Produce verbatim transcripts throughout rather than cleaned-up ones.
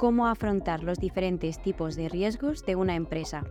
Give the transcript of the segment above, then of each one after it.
cómo afrontar los diferentes tipos de riesgos de una empresa.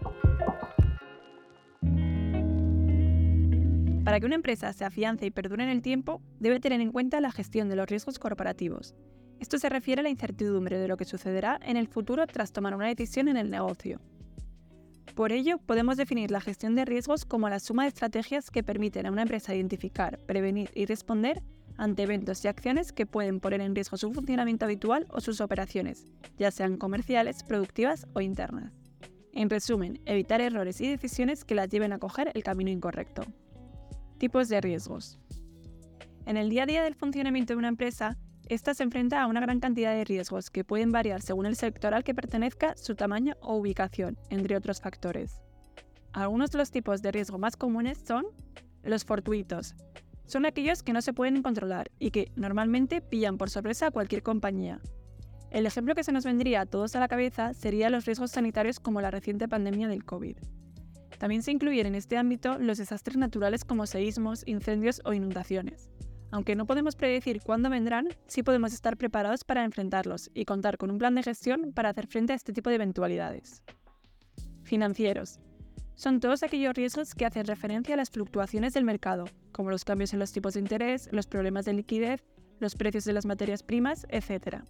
Para que una empresa se afiance y perdure en el tiempo, debe tener en cuenta la gestión de los riesgos corporativos. Esto se refiere a la incertidumbre de lo que sucederá en el futuro tras tomar una decisión en el negocio. Por ello, podemos definir la gestión de riesgos como la suma de estrategias que permiten a una empresa identificar, prevenir y responder ante eventos y acciones que pueden poner en riesgo su funcionamiento habitual o sus operaciones, ya sean comerciales, productivas o internas. En resumen, evitar errores y decisiones que las lleven a coger el camino incorrecto. Tipos de riesgos. En el día a día del funcionamiento de una empresa, ésta se enfrenta a una gran cantidad de riesgos que pueden variar según el sector al que pertenezca, su tamaño o ubicación, entre otros factores. Algunos de los tipos de riesgo más comunes son los fortuitos. Son aquellos que no se pueden controlar y que normalmente pillan por sorpresa a cualquier compañía. El ejemplo que se nos vendría a todos a la cabeza sería los riesgos sanitarios como la reciente pandemia del COVID. También se incluyen en este ámbito los desastres naturales como seísmos, incendios o inundaciones. Aunque no podemos predecir cuándo vendrán, sí podemos estar preparados para enfrentarlos y contar con un plan de gestión para hacer frente a este tipo de eventualidades. Financieros. Son todos aquellos riesgos que hacen referencia a las fluctuaciones del mercado, como los cambios en los tipos de interés, los problemas de liquidez, los precios de las materias primas, etcétera.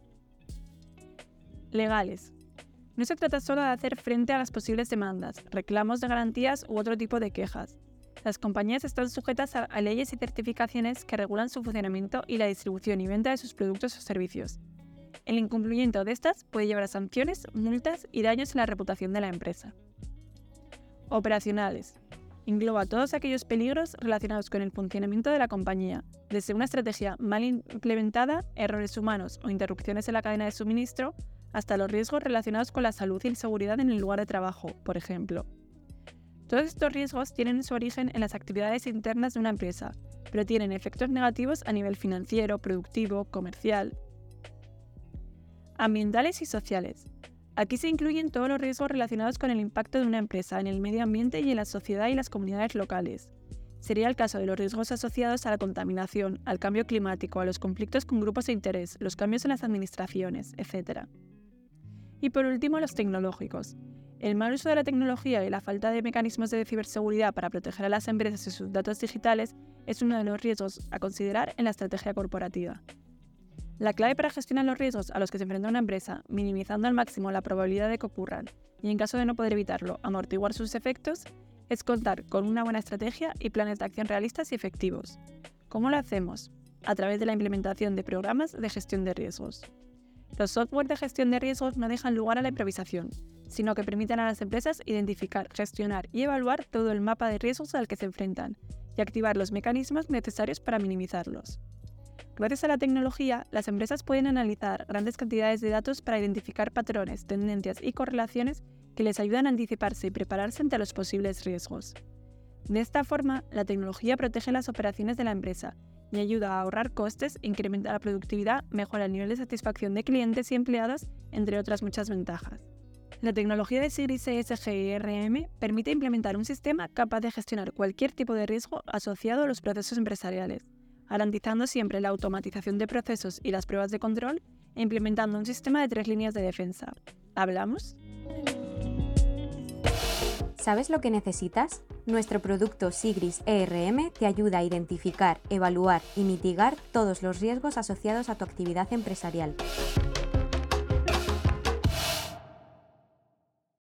Legales. No se trata solo de hacer frente a las posibles demandas, reclamos de garantías u otro tipo de quejas. Las compañías están sujetas a, a leyes y certificaciones que regulan su funcionamiento y la distribución y venta de sus productos o servicios. El incumplimiento de estas puede llevar a sanciones, multas y daños en la reputación de la empresa. Operacionales. Engloba todos aquellos peligros relacionados con el funcionamiento de la compañía, desde una estrategia mal implementada, errores humanos o interrupciones en la cadena de suministro, hasta los riesgos relacionados con la salud y la seguridad en el lugar de trabajo, por ejemplo. Todos estos riesgos tienen su origen en las actividades internas de una empresa, pero tienen efectos negativos a nivel financiero, productivo, comercial, ambientales y sociales. Aquí se incluyen todos los riesgos relacionados con el impacto de una empresa en el medio ambiente y en la sociedad y las comunidades locales. Sería el caso de los riesgos asociados a la contaminación, al cambio climático, a los conflictos con grupos de interés, los cambios en las administraciones, etcétera. Y por último, los tecnológicos. El mal uso de la tecnología y la falta de mecanismos de ciberseguridad para proteger a las empresas y sus datos digitales es uno de los riesgos a considerar en la estrategia corporativa. La clave para gestionar los riesgos a los que se enfrenta una empresa, minimizando al máximo la probabilidad de que ocurran y, en caso de no poder evitarlo, amortiguar sus efectos, es contar con una buena estrategia y planes de acción realistas y efectivos. ¿Cómo lo hacemos? A través de la implementación de programas de gestión de riesgos. Los software de gestión de riesgos no dejan lugar a la improvisación, sino que permiten a las empresas identificar, gestionar y evaluar todo el mapa de riesgos al que se enfrentan y activar los mecanismos necesarios para minimizarlos. Gracias a la tecnología, las empresas pueden analizar grandes cantidades de datos para identificar patrones, tendencias y correlaciones que les ayudan a anticiparse y prepararse ante los posibles riesgos. De esta forma, la tecnología protege las operaciones de la empresa y ayuda a ahorrar costes, incrementa la productividad, mejora el nivel de satisfacción de clientes y empleados, entre otras muchas ventajas. La tecnología de SIGRIS E S G y E R M permite implementar un sistema capaz de gestionar cualquier tipo de riesgo asociado a los procesos empresariales, garantizando siempre la automatización de procesos y las pruebas de control e implementando un sistema de tres líneas de defensa. ¿Hablamos? ¿Sabes lo que necesitas? Nuestro producto SIGRIS E R M te ayuda a identificar, evaluar y mitigar todos los riesgos asociados a tu actividad empresarial.